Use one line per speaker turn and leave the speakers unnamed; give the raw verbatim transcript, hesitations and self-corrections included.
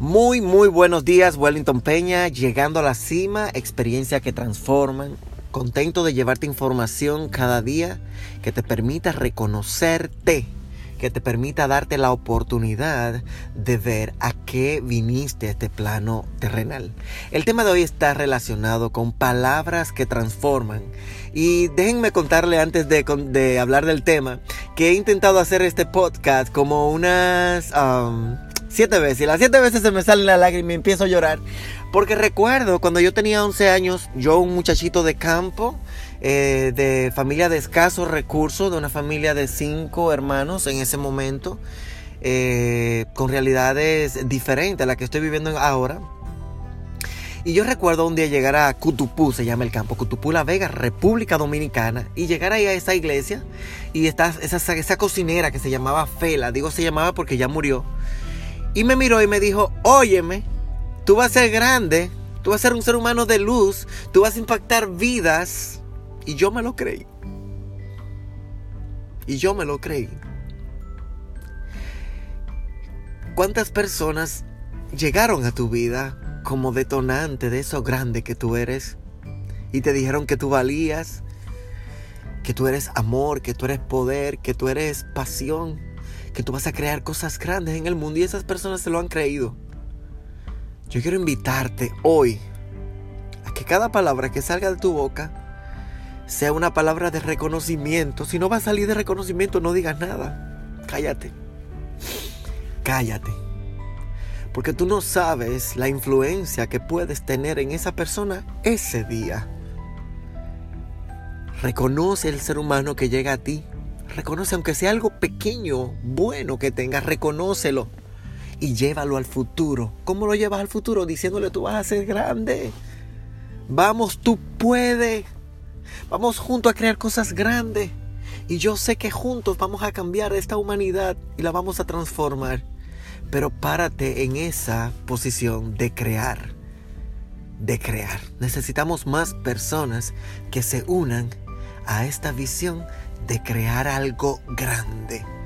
Muy, muy buenos días, Wellington Peña, llegando a la cima, experiencias que transforman. Contento de llevarte información cada día que te permita reconocerte, que te permita darte la oportunidad de ver a qué viniste a este plano terrenal. El tema de hoy está relacionado con palabras que transforman. Y déjenme contarle antes de, de hablar del tema que he intentado hacer este podcast como unas um, siete veces. Y las siete veces se me sale la lágrima y empiezo a llorar. Porque recuerdo cuando yo tenía once años, yo un muchachito de campo, eh, de familia de escasos recursos, de una familia de cinco hermanos en ese momento, eh, con realidades diferentes a las que estoy viviendo ahora. Y yo recuerdo un día llegar a Cutupú, se llama el campo, Cutupú, La Vega, República Dominicana, y llegar ahí a esa iglesia, y está esa, esa cocinera que se llamaba Fela, digo se llamaba porque ya murió, y me miró y me dijo, óyeme, tú vas a ser grande, tú vas a ser un ser humano de luz, tú vas a impactar vidas. Y yo me lo creí. Y yo me lo creí. ¿Cuántas personas llegaron a tu vida como detonante de eso grande que tú eres? Y te dijeron que tú valías, que tú eres amor, que tú eres poder, que tú eres pasión, que tú vas a crear cosas grandes en el mundo. Y esas personas se lo han creído. Yo quiero invitarte hoy a que cada palabra que salga de tu boca sea una palabra de reconocimiento. Si no va a salir de reconocimiento, no digas nada. Cállate. Cállate. Porque tú no sabes la influencia que puedes tener en esa persona ese día. Reconoce el ser humano que llega a ti. Reconoce, aunque sea algo pequeño, bueno que tengas, reconócelo. Y llévalo al futuro. ¿Cómo lo llevas al futuro? Diciéndole, tú vas a ser grande. Vamos, tú puedes. Vamos juntos a crear cosas grandes. Y yo sé que juntos vamos a cambiar esta humanidad y la vamos a transformar. Pero párate en esa posición de crear. De crear. Necesitamos más personas que se unan a esta visión de crear algo grande.